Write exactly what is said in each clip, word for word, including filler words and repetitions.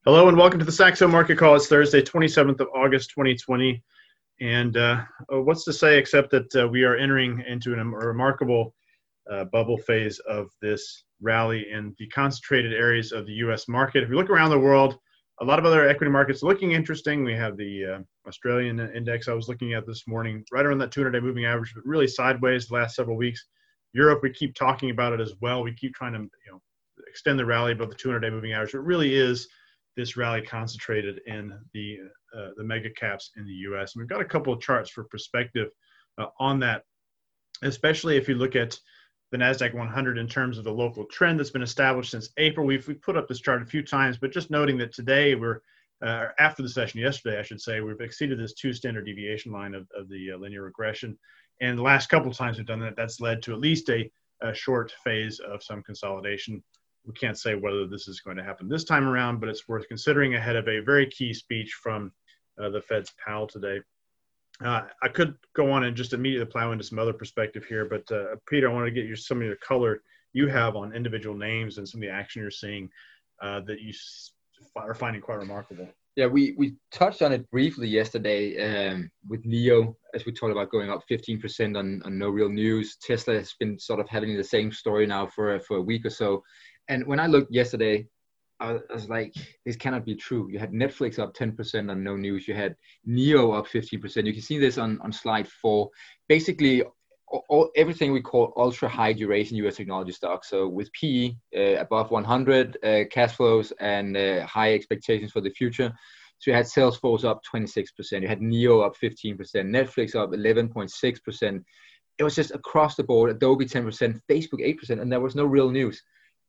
Hello and welcome to the Saxo Market Call. It's Thursday, twenty-seventh of August, twenty twenty. And uh, what's to say except that uh, we are entering into an, a remarkable uh, bubble phase of this rally in the concentrated areas of the U S market. If you look around the world, a lot of other equity markets looking interesting. We have the uh, Australian index I was looking at this morning, right around that two hundred day moving average, but really sideways the last several weeks. Europe, we keep talking about it as well. We keep trying to you know extend the rally above the two hundred day moving average. It really is this rally concentrated in the uh, the mega caps in the U S. And we've got a couple of charts for perspective uh, on that, especially if you look at the NASDAQ one hundred in terms of the local trend that's been established since April. We've, we've put up this chart a few times, but just noting that today we're, uh, after the session yesterday, I should say, we've exceeded this two standard deviation line of, of the uh, linear regression. And the last couple of times we've done that, that's led to at least a, a short phase of some consolidation. We can't say whether this is going to happen this time around, but it's worth considering ahead of a very key speech from uh, the Fed's Powell today. Uh, I could go on and just immediately plow into some other perspective here, but uh, Peter, I want to get you some of the color you have on individual names and some of the action you're seeing uh, that you are finding quite remarkable. Yeah, we, we touched on it briefly yesterday um, with Neo, as we talked about going up fifteen percent on, on no real news. Tesla has been sort of having the same story now for, for a week or so. And when I looked yesterday, I was like, this cannot be true. You had Netflix up ten percent on no news. You had Neo up fifteen percent. You can see this on, on slide four. Basically, all, everything we call ultra high duration U S technology stocks. So with P E uh, above one hundred, uh, cash flows and uh, high expectations for the future. So you had Salesforce up twenty-six percent. You had Neo up fifteen percent. Netflix up eleven point six percent. It was just across the board. Adobe ten percent, Facebook eight percent, and there was no real news.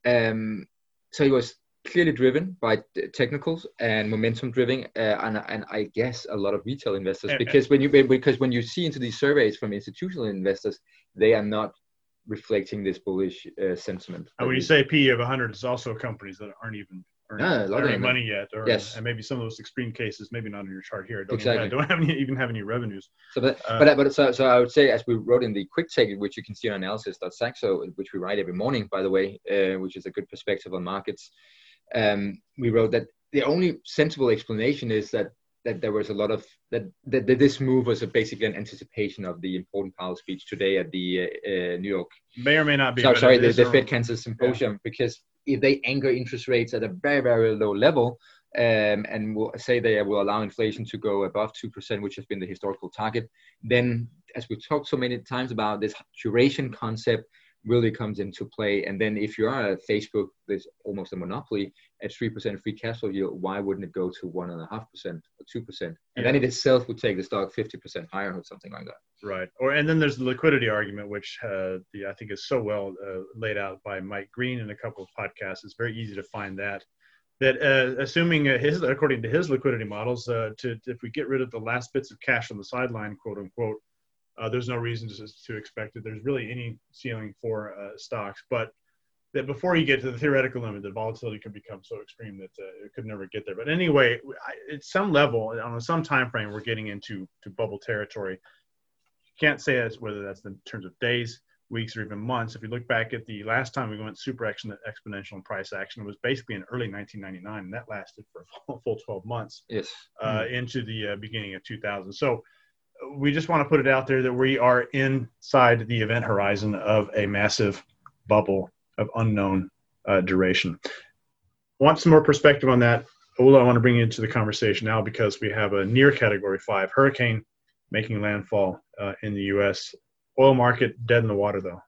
Um, so it was clearly driven by technicals and momentum driven, uh, and and I guess a lot of retail investors, because when you because when you see into these surveys from institutional investors, they are not reflecting this bullish uh, sentiment. And when you say P E of one hundred, it's also companies that aren't even earning, yeah, earning money yet, or yes. and maybe some of those extreme cases, maybe not in your chart here, don't exactly. even, don't have any, even have any revenues. So, but uh, but, but so, so I would say, as we wrote in the quick take, which you can see on analysis dot saxo, which we write every morning, by the way, uh, which is a good perspective on markets. Um, we wrote that the only sensible explanation is that that there was a lot of that, that, that this move was a basically an anticipation of the important Powell speech today at the uh, uh, New York. May or may not be. So, sorry, the, the Fed Kansas Symposium, yeah. Because if they anchor interest rates at a very, very low level, um, and will say they will allow inflation to go above two percent, which has been the historical target, then, as we've talked so many times about, this duration concept really comes into play. And then if you are at Facebook, there's almost a monopoly at three percent free cash flow yield, why wouldn't it go to one point five percent or two percent? And yeah. then it itself would take the stock fifty percent higher or something like that. Right. Or and then there's the liquidity argument, which uh, the, I think is so well uh, laid out by Mike Green in a couple of podcasts. It's very easy to find that. That uh, assuming uh, his, according to his liquidity models, uh, to if we get rid of the last bits of cash on the sideline, quote unquote, uh, there's no reason to, to expect that there's really any ceiling for uh, stocks. But that before you get to the theoretical limit, the volatility could become so extreme that uh, it could never get there. But anyway, I, at some level, on some time frame, we're getting into to bubble territory. Can't say as whether that's in terms of days, weeks, or even months. If you look back at the last time we went super exponential in price action, it was basically in early nineteen ninety-nine, and that lasted for a full twelve months. Yes. Uh, mm-hmm. Into the uh, beginning of two thousand. So we just want to put it out there that we are inside the event horizon of a massive bubble of unknown uh, duration. Want some more perspective on that? Ola, I want to bring you into the conversation now because we have a near category five hurricane making landfall uh, in the U S. Oil market dead in the water, though.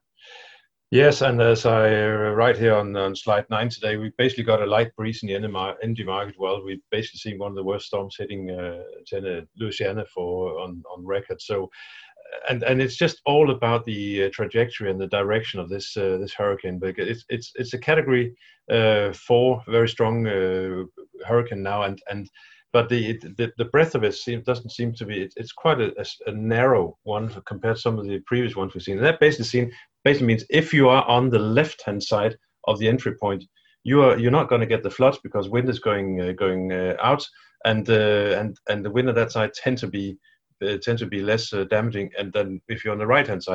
Yes, and as I uh, write here on, on slide nine today, we basically got a light breeze in the energy market. Well, we've basically seen one of the worst storms hitting uh, Louisiana for on, on record. So, and and it's just all about the uh, trajectory and the direction of this uh, this hurricane. Because it's it's it's a category uh, four, very strong uh, hurricane now, and and. But the, the the breadth of it seem, doesn't seem to be, it, it's quite a, a, a narrow one compared to some of the previous ones we've seen. And that basically, seen, basically means if you are on the left-hand side of the entry point, you are, you're not going to get the floods because wind is going uh, going uh, out, and uh, and and the wind on that side tend to be uh, tend to be less uh, damaging. And then if you're on the right-hand side,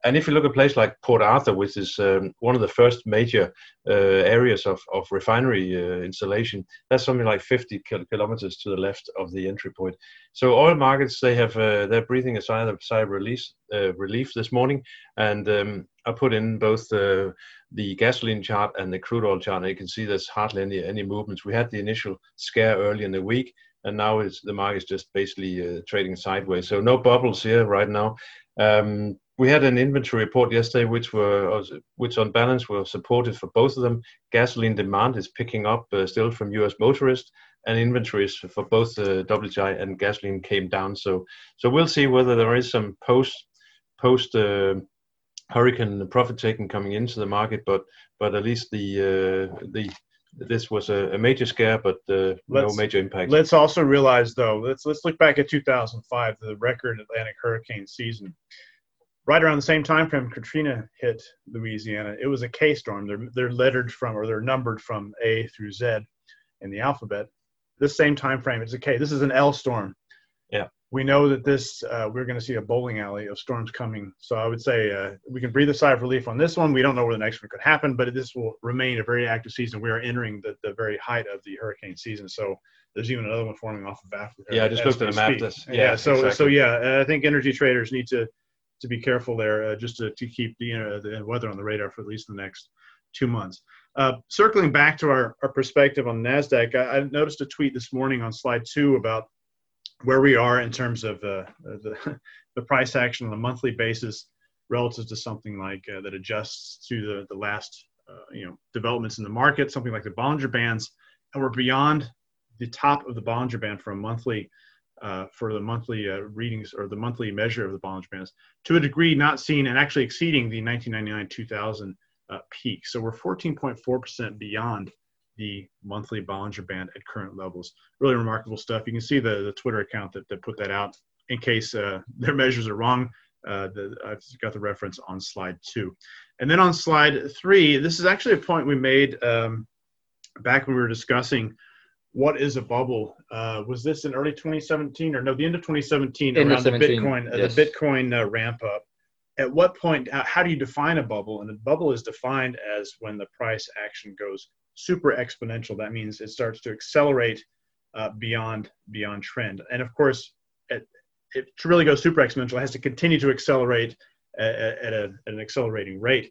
and if you look at a place like Port Arthur, which is um, one of the first major uh, areas of, of refinery uh, installation, that's something like fifty kilometers to the left of the entry point. So oil markets, they have uh, they're breathing a sigh of, sigh of release, uh, relief this morning, and um, I put in both uh, the gasoline chart and the crude oil chart, and you can see there's hardly any any movements. We had the initial scare early in the week, and now it's, the market's just basically uh, trading sideways. So no bubbles here right now. Um, we had an inventory report yesterday, which were which on balance were supported for both of them. Gasoline demand is picking up uh, still from U S motorists, and inventories for both uh, W T I and gasoline came down. So so we'll see whether there is some post post uh, hurricane profit taking coming into the market, but but at least the uh, the this was a, a major scare, but uh, no major impact. Let's also realize, though, let's let's look back at two thousand five, the record Atlantic hurricane season. Right around the same time frame Katrina hit Louisiana, it was a K storm. They're they're lettered from, or they're numbered from A through Z in the alphabet. This same time frame, it's a K. This is an L storm. Yeah. We know that this uh, we're going to see a bowling alley of storms coming. So I would say uh, we can breathe a sigh of relief on this one. We don't know where the next one could happen, but this will remain a very active season. We are entering the, the very height of the hurricane season. So there's even another one forming off of Africa. Yeah, I just looked at the map. This, yeah, yeah, so exactly. so yeah, I think energy traders need to to be careful there, uh, just to, to keep the, you know, the weather on the radar for at least the next two months. Uh, circling back to our, our perspective on NASDAQ, I, I noticed a tweet this morning on slide two about where we are in terms of uh, the, the price action on a monthly basis relative to something like uh, that adjusts to the, the last uh, you know developments in the market, something like the Bollinger Bands, and we're beyond the top of the Bollinger Band for a monthly uh, for the monthly uh, readings or the monthly measure of the Bollinger Bands to a degree not seen and actually exceeding the nineteen ninety-nine two thousand uh, peak. So we're fourteen point four percent beyond the monthly Bollinger Band at current levels. Really remarkable stuff. You can see the, the Twitter account that, that put that out. In case uh, their measures are wrong, uh, the, I've got the reference on slide two. And then on slide three, this is actually a point we made um, back when we were discussing what is a bubble. Uh, was this in early twenty seventeen or no, the end of twenty seventeen End around of the seventeen, Bitcoin, uh, yes. the Bitcoin uh, ramp up? At what point, how, how do you define a bubble? And a bubble is defined as when the price action goes super exponential. That means it starts to accelerate uh, beyond beyond trend. And of course, it, it to really go super exponential, it has to continue to accelerate at, at, a, at an accelerating rate.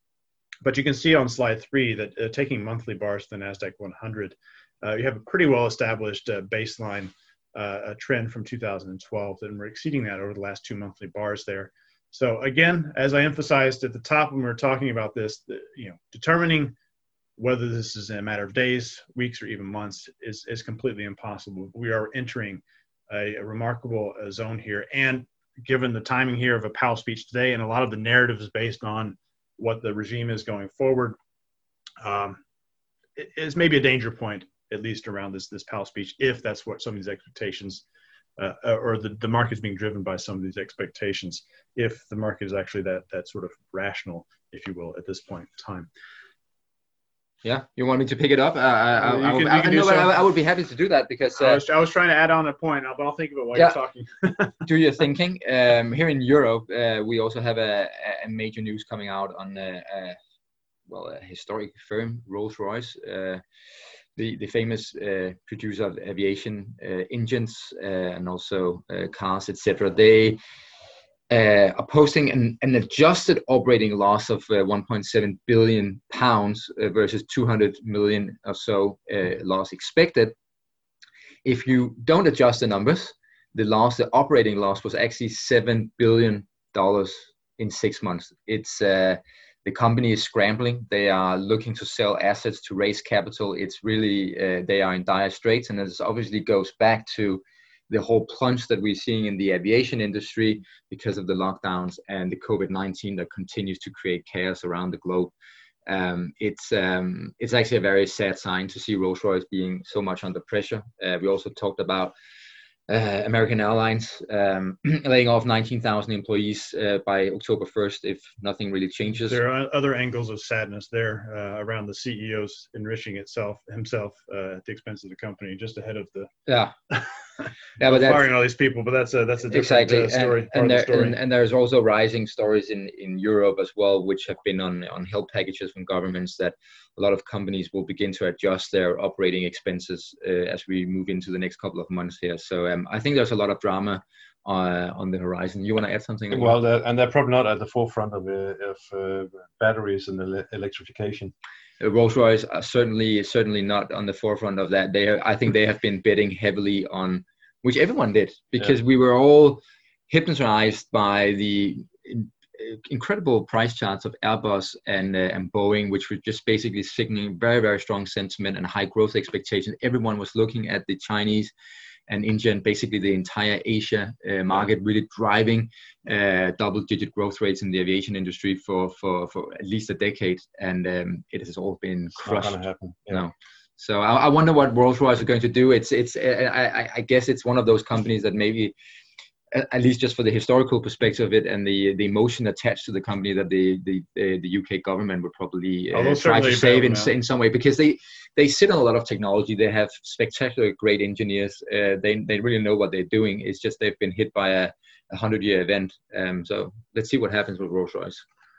But you can see on slide three that uh, taking monthly bars to the NASDAQ one hundred, uh, you have a pretty well-established uh, baseline uh, a trend from two thousand twelve, and we're exceeding that over the last two monthly bars there. So again, as I emphasized at the top when we were talking about this, the, you know, determining whether this is in a matter of days, weeks, or even months is, is completely impossible. We are entering a, a remarkable uh, zone here. And given the timing here of a Powell speech today, and a lot of the narrative is based on what the regime is going forward, um, it is maybe a danger point, at least around this, this Powell speech, if that's what some of these expectations, uh, or the, the market is being driven by some of these expectations, if the market is actually that, that sort of rational, if you will, at this point in time. Yeah, you want me to pick it up? Uh, I, I, You I, would, can- you can I, do no, but so. I, I would be happy to do that because I uh, was, I was trying to add on a point, but I'll think of it while Yeah. you're talking. do your thinking. Um, here in Europe, uh, we also have a, a major news coming out on uh, uh, well, a historic firm, Rolls-Royce, uh, the the famous uh, producer of aviation uh, engines uh, and also uh, cars, et cetera. They uh, are posting an, an adjusted operating loss of uh, one point seven billion pounds uh, versus two hundred million or so uh, loss expected. If you don't adjust the numbers, the loss, the operating loss was actually seven billion dollars in six months. It's uh, the company is scrambling. They are looking to sell assets to raise capital. It's really, uh, they are in dire straits. And this obviously goes back to the whole plunge that we're seeing in the aviation industry because of the lockdowns and the COVID nineteen that continues to create chaos around the globe. Um, it's um, it's actually a very sad sign to see Rolls-Royce being so much under pressure. Uh, we also talked about uh, American Airlines um, laying off nineteen thousand employees uh, by October first if nothing really changes. There are other angles of sadness there uh, around the C E O's enriching itself himself uh, at the expense of the company, just ahead of the Yeah, Yeah, but firing all these people, but that's a that's a different exactly uh, story. and, part and of the there story. and, and there's also rising stories in in Europe as well, which have been on on help packages from governments that a lot of companies will begin to adjust their operating expenses uh, as we move into the next couple of months here. So um, I think there's a lot of drama uh, on the horizon. You want to add something? Well, they're, and they're probably not at the forefront of, uh, of uh, batteries and ele- electrification. Uh, Rolls-Royce are certainly certainly not on the forefront of that. They, I think, they have been betting heavily on, which everyone did, because yeah. we were all hypnotized by the in, incredible price charts of Airbus and uh, and Boeing, which were just basically signaling very very strong sentiment and high growth expectations. Everyone was looking at the Chinese and India and basically the entire Asia uh, market really driving uh, double-digit growth rates in the aviation industry for for, for at least a decade, and um, it has all been crushed. It's not gonna happen. Yeah. No. So I, I wonder what Rolls-Royce are going to do. It's it's I, I guess it's one of those companies that maybe, at least just for the historical perspective of it and the the emotion attached to the company, that the the the U K government would probably uh, oh, try to save in in some way, because they they sit on a lot of technology. They have spectacular great engineers. Uh, they they really know what they're doing. It's just they've been hit by a, a hundred year event. Um, so let's see what happens with Rolls-Royce.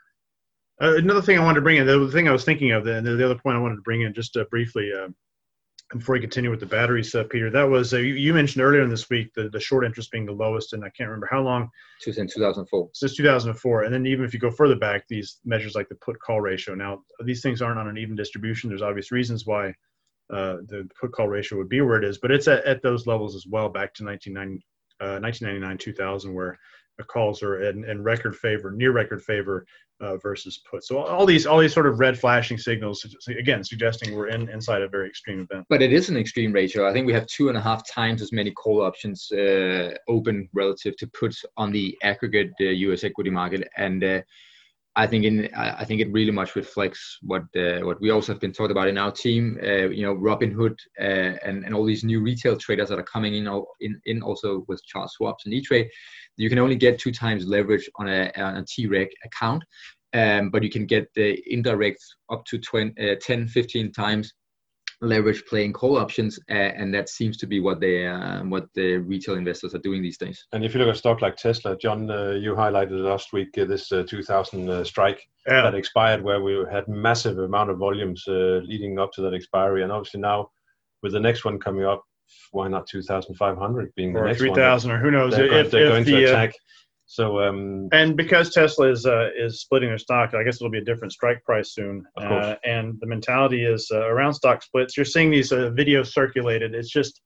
Uh, another thing I wanted to bring in, the thing I was thinking of, and the, the other point I wanted to bring in just uh, briefly, uh, before we continue with the batteries, uh, Peter, that was, uh, you, you mentioned earlier in this week, the, the short interest being the lowest, and I can't remember how long. Since two thousand four. Since two thousand four. And then even if you go further back, these measures like the put-call ratio. Now, these things aren't on an even distribution. There's obvious reasons why uh, the put-call ratio would be where it is, but it's at, at those levels as well, back to nineteen ninety-nine, two thousand, where the calls are in, in record favor, near record favor uh, versus put. So all these all these sort of red flashing signals, again, suggesting we're in inside a very extreme event. But it is an extreme ratio. I think we have two and a half times as many call options uh, open relative to puts on the aggregate uh, U S equity market, and uh, I think in I think it really much reflects what uh, what we also have been talking about in our team. Uh, you know, Robinhood uh, and and all these new retail traders that are coming in in, in also with Charles Schwab's and E-Trade. You can only get two times leverage on a, on a T R E C account, um, but you can get the indirect up to twenty, uh, ten, fifteen times leverage playing call options, uh, and that seems to be what they uh, what the retail investors are doing these days. And if you look at a stock like Tesla, John, uh, you highlighted last week uh, this uh, two thousand uh, strike yeah. that expired, where we had massive amount of volumes uh, leading up to that expiry, and obviously now with the next one coming up, why not two thousand five hundred being the or next three thousand, or who knows? They're, if, going, they're if going the, to attack. Uh, so um, and because Tesla is uh, is splitting their stock, I guess it'll be a different strike price soon. Of course. Uh, and the mentality is uh, around stock splits. You're seeing these uh, videos circulated. It's just,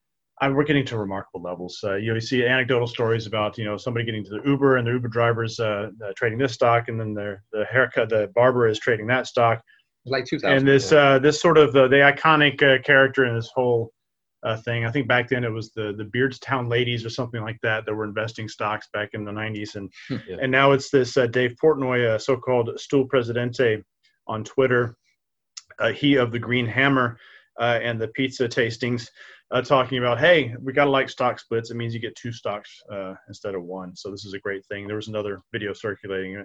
I, we're getting to remarkable levels. Uh, you know, you see anecdotal stories about, you know, somebody getting to the Uber and the Uber drivers uh, uh, trading this stock, and then the the haircut, the barber is trading that stock. Like two thousand. And this uh, this sort of uh, the iconic uh, character in this whole Uh, thing. I think back then it was the the Beardstown ladies or something like that that were investing stocks back in the nineties, and yeah. and now it's this uh, Dave Portnoy, uh, so-called Stool Presidente on Twitter, uh, he of the Green Hammer uh, and the pizza tastings, uh, talking about, hey, we gotta like stock splits. It means you get two stocks uh, instead of one. So this is a great thing. There was another video circulating.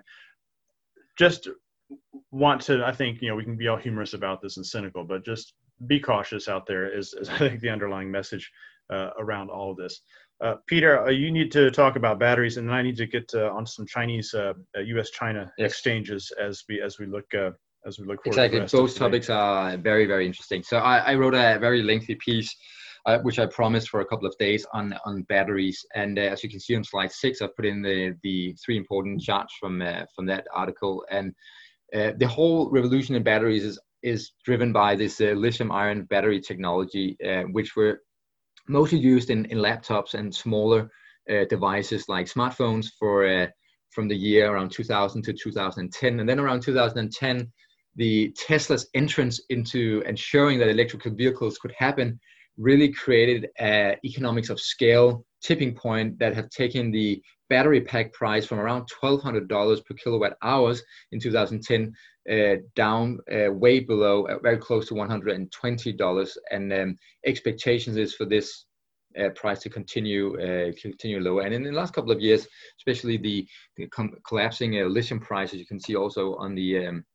Just want to, I think, you know, we can be all humorous about this and cynical, but just be cautious out there is, is I think the underlying message uh, around all of this. Uh, Peter, uh, you need to talk about batteries, and then I need to get uh, on some Chinese uh, U S China yes. exchanges as we as we look uh, as we look forward. Exactly, both topics are very very interesting. So I, I wrote a very lengthy piece, uh, which I promised for a couple of days on on batteries, and uh, as you can see on slide six, I've put in the the three important charts from uh, from that article, and uh, the whole revolution in batteries is is driven by this uh, lithium-ion battery technology, uh, which were mostly used in, in laptops and smaller uh, devices like smartphones for uh, from the year around two thousand to two thousand ten. And then around two thousand ten, the Tesla's entrance into ensuring that electrical vehicles could happen really created uh, economics of scale tipping point that have taken the battery pack price from around twelve hundred dollars per kilowatt hours in two thousand ten uh, down uh, way below, uh, very close to one hundred twenty dollars. And um, expectations is for this uh, price to continue uh, continue lower. And in the last couple of years, especially the, the com- collapsing uh, lithium prices, you can see also on the um,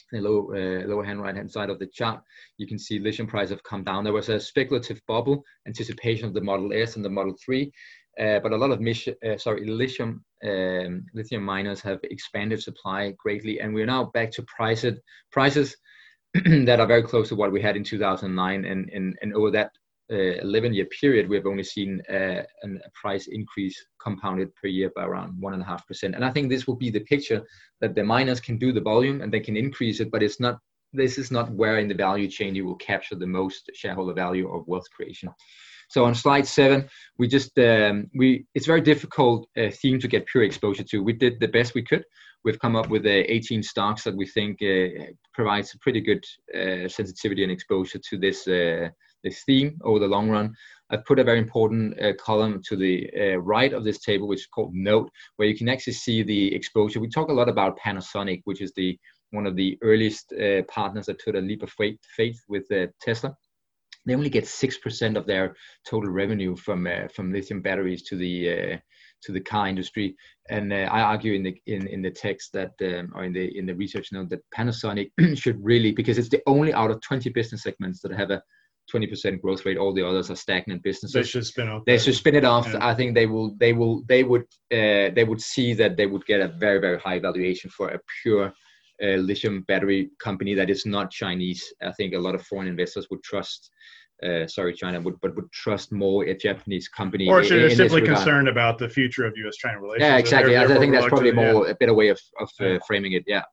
the low, uh, lower hand right hand side of the chart, you can see lithium prices have come down. There was a speculative bubble, anticipation of the Model S and the Model three, uh, but a lot of mission, uh, sorry, lithium um, lithium miners have expanded supply greatly, and we're now back to price prices that are very close to what we had in two thousand nine, and and, and over that uh, eleven year period, we've only seen uh, an, a price increase compounded per year by around one and a half percent. And I think this will be the picture that the miners can do the volume and they can increase it, but it's not. This is not where in the value chain you will capture the most shareholder value of wealth creation. So on slide seven, we just um, we it's very difficult uh, theme to get pure exposure to. We did the best we could. We've come up with uh, eighteen stocks that we think uh, provides a pretty good uh, sensitivity and exposure to this uh, this theme over the long run. I've put a very important uh, column to the uh, right of this table, which is called Note, where you can actually see the exposure. We talk a lot about Panasonic, which is the one of the earliest uh, partners that took a leap of faith, faith with uh, Tesla. They only get six percent of their total revenue from uh, from lithium batteries to the uh, to the car industry. And uh, I argue in the in, in the text that um, or in the in the research note that Panasonic should really, because it's the only out of twenty business segments that have a twenty percent growth rate. All the others are stagnant businesses. They should spin off. They should spin it off. Yeah. I think they will. They will. They would. Uh, they would see that they would get a very very high valuation for a pure uh, lithium battery company that is not Chinese. I think a lot of foreign investors would trust. Uh, sorry, China would, but would trust more a Japanese company. Or should in, they in simply concerned about the future of U S China relations? Yeah, exactly. They're, they're I think that's probably more yeah. a better way of, of uh, yeah. framing it. Yeah.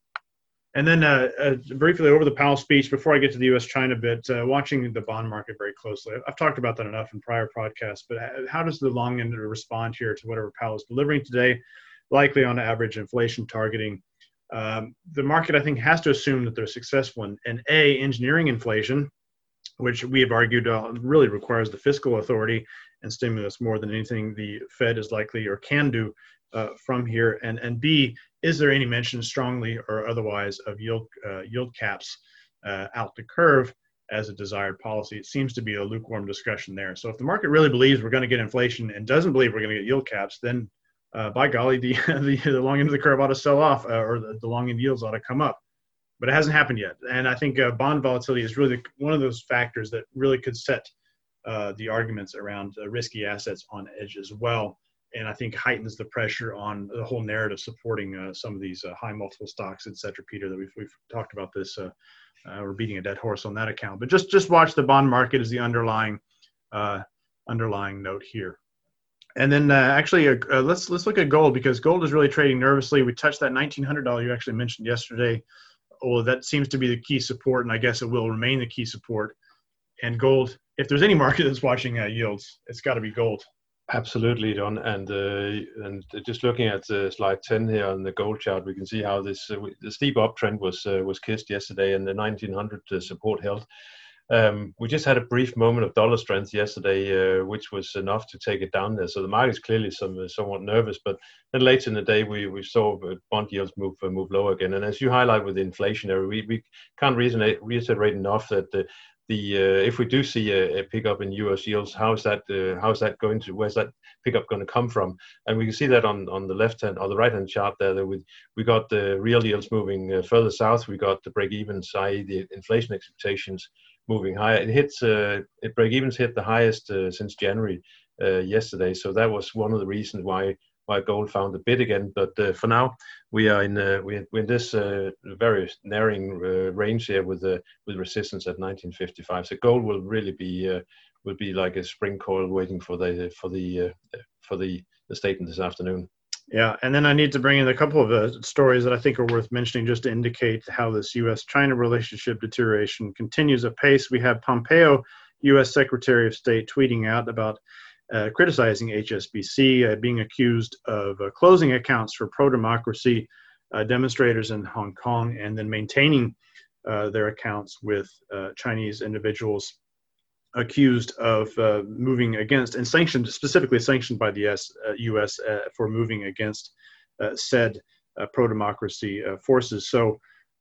And then uh, uh, briefly over the Powell speech, before I get to the U S China bit, uh, watching the bond market very closely. I've talked about that enough in prior podcasts, but how does the long end respond here to whatever Powell is delivering today, likely on average inflation targeting? Um, the market, I think, has to assume that they're successful in, in A, engineering inflation, which we have argued uh, really requires the fiscal authority and stimulus more than anything the Fed is likely or can do uh, from here. And, and B, is there any mention strongly or otherwise of yield uh, yield caps uh, out the curve as a desired policy? It seems to be a lukewarm discussion there. So if the market really believes we're going to get inflation and doesn't believe we're going to get yield caps, then uh, by golly, the, the, the long end of the curve ought to sell off uh, or the, the long end yields ought to come up. But it hasn't happened yet. And I think uh, bond volatility is really one of those factors that really could set uh, the arguments around uh, risky assets on edge as well. And I think heightens the pressure on the whole narrative supporting uh, some of these uh, high multiple stocks, et cetera, Peter, that we've, we've talked about this. Uh, uh, we're beating a dead horse on that account. But just, just watch the bond market as the underlying uh, underlying note here. And then uh, actually, uh, uh, let's let's look at gold, because gold is really trading nervously. We touched that nineteen hundred dollars you actually mentioned yesterday. Well, that seems to be the key support, and I guess it will remain the key support. And gold, if there's any market that's watching uh, yields, it's got to be gold. Absolutely, Don. And uh, and just looking at uh, slide ten here on the gold chart, we can see how this uh, the steep uptrend was uh, was kissed yesterday, and the nineteen hundred uh, support held. Um, we just had a brief moment of dollar strength yesterday, uh, which was enough to take it down there. So the market is clearly some, uh, somewhat nervous. But then later in the day, we, we saw bond yields move uh, move lower again. And as you highlight with the inflationary, we, we can't reiterate, reiterate enough that the, the uh, if we do see a, a pickup in U S yields, how is that uh, how is that going to where's that pickup going to come from? And we can see that on, on the left hand or the right hand chart there. That we we got the real yields moving uh, further south. We got the break evens, that is, the inflation expectations moving higher. It hits uh, it break evens hit the highest uh, since January uh, yesterday. So that was one of the reasons why why gold found a bid again. But uh, for now, we are in uh, we're in this uh, very narrowing uh, range here with uh, with resistance at nineteen fifty-five. So gold will really be uh, will be like a spring coil waiting for the for the uh, for the, the statement this afternoon. Yeah, and then I need to bring in a couple of uh, stories that I think are worth mentioning just to indicate how this U S China relationship deterioration continues apace. We have Pompeo, U S Secretary of State, tweeting out about uh, criticizing H S B C, uh, being accused of uh, closing accounts for pro-democracy uh, demonstrators in Hong Kong, and then maintaining uh, their accounts with uh, Chinese individuals accused of uh, moving against and sanctioned, specifically sanctioned by the U S uh, for moving against uh, said uh, pro-democracy uh, forces. So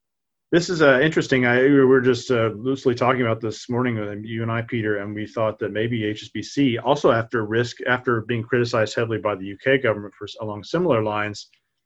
this is uh, interesting. I, we were just uh, loosely talking about this morning, uh, you and I, Peter, and we thought that maybe H S B C, also after risk, after being criticized heavily by the U K government for along similar lines,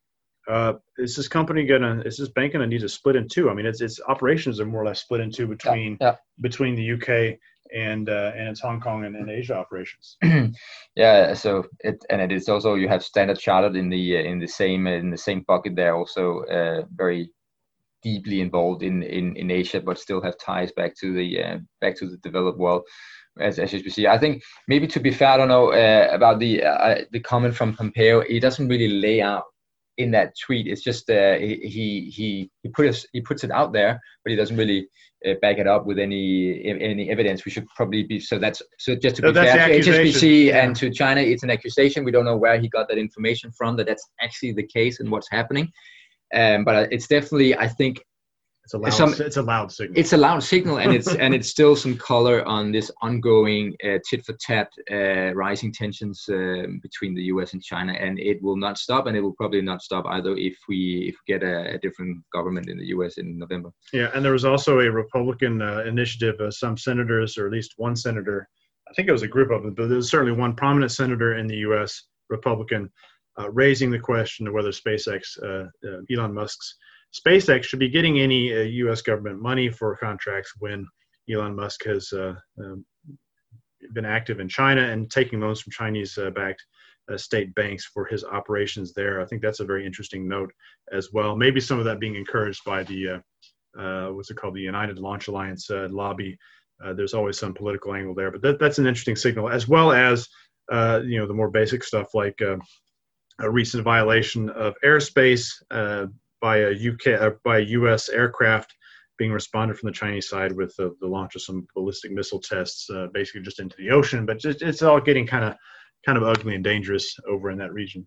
Uh, is this company gonna? Is this bank gonna need to split in two? I mean, its its operations are more or less split in two between yeah, yeah. between the U K and uh, and its Hong Kong and, and Asia operations. Yeah, so it and it is also, you have Standard Chartered in the in the same in the same bucket. They're also uh, very deeply involved in, in in Asia, but still have ties back to the uh, back to the developed world. As, as you see, I think maybe to be fair, I don't know uh, about the uh, the comment from Pompeo. He doesn't really lay out in that tweet. It's just uh, he he he puts he puts it out there, but he doesn't really uh, back it up with any any evidence. We should probably be so that's so just to be So that's fair the to H S B C accusation. Yeah. and to China, it's an accusation. We don't know where he got that information from, that that's actually the case and what's happening. Um, but it's definitely, I think, It's a loud. Some- it's a loud signal. it's a loud signal, and it's and it's still some color on this ongoing uh, tit for tat, uh, rising tensions um, between the U S and China, and it will not stop, and it will probably not stop either if we if we get a, a different government in the U S in November. Yeah, and there was also a Republican uh, initiative. Uh, some senators, or at least one senator, I think it was a group of them, but there was certainly one prominent senator in the U S, Republican, uh, raising the question of whether SpaceX, uh, uh, Elon Musk's SpaceX should be getting any uh, U S government money for contracts when Elon Musk has uh, um, been active in China and taking loans from Chinese-backed uh, state banks for his operations there. I think that's a very interesting note as well. Maybe some of that being encouraged by the, uh, uh, what's it called, the United Launch Alliance uh, lobby. Uh, there's always some political angle there, but that, that's an interesting signal, as well as, uh, you know, the more basic stuff like uh, a recent violation of airspace uh, by a U K uh, by a U S aircraft being responded from the Chinese side with uh, the launch of some ballistic missile tests, uh, basically just into the ocean. But just, it's all getting kind of kind of ugly and dangerous over in that region.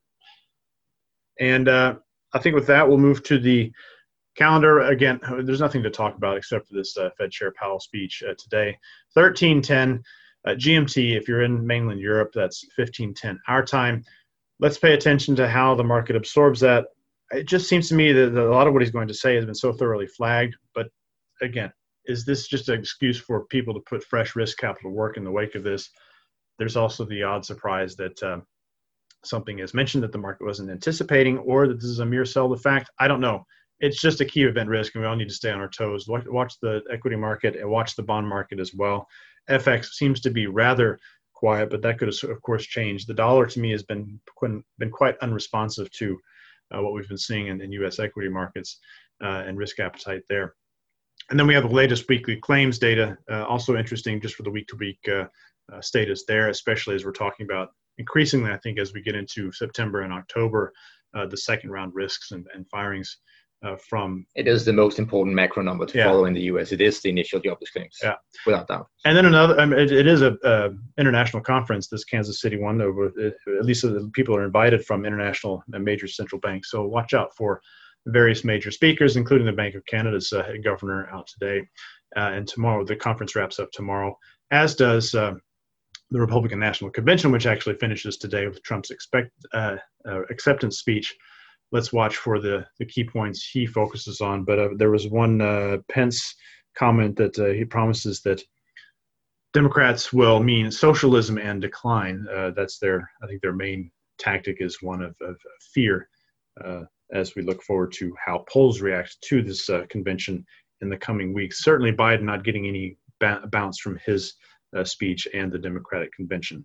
And uh, I think with that, we'll move to the calendar. Again, there's nothing to talk about except for this uh, Fed Chair Powell speech uh, today. thirteen ten uh, G M T, if you're in mainland Europe, that's fifteen ten our time. Let's pay attention to how the market absorbs that. It just seems to me that a lot of what he's going to say has been so thoroughly flagged. But again, is this just an excuse for people to put fresh risk capital to work in the wake of this? There's also the odd surprise that uh, something is mentioned that the market wasn't anticipating, or that this is a mere sell the fact. I don't know. It's just a key event risk, and we all need to stay on our toes. Watch, watch the equity market and watch the bond market as well. F X seems to be rather quiet, but that could, of course, change. The dollar, to me, has been been quite unresponsive to Uh, what we've been seeing in, in U S equity markets uh, and risk appetite there. And then we have the latest weekly claims data, uh, also interesting just for the week-to-week uh, uh, status there, especially as we're talking about increasingly, I think, as we get into September and October, uh, the second round risks and, and firings uh, from. It is the most important macro number to Yeah. follow in the U S. It is the initial jobless claims, Yeah. without doubt. And then another, I mean, it, it is a uh, international conference, this Kansas City one, over at least the people are invited from international and major central banks. So watch out for various major speakers, including the Bank of Canada's uh, governor out today. Uh, and tomorrow, the conference wraps up tomorrow, as does uh, the Republican National Convention, which actually finishes today with Trump's expect, uh, uh, acceptance speech. Let's watch for the, the key points he focuses on. But uh, there was one uh, Pence comment that uh, he promises that Democrats will mean socialism and decline. Uh, that's their, I think their main tactic is one of, of fear uh, as we look forward to how polls react to this uh, convention in the coming weeks. Certainly Biden not getting any ba- bounce from his uh, speech and the Democratic convention.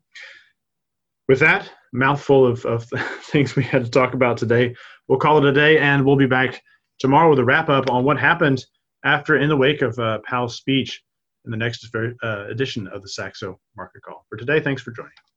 With that, mouthful of, of things we had to talk about today, we'll call it a day, and we'll be back tomorrow with a wrap-up on what happened after, in the wake of uh, Powell's speech, in the next uh, edition of the Saxo Market Call. For today, thanks for joining.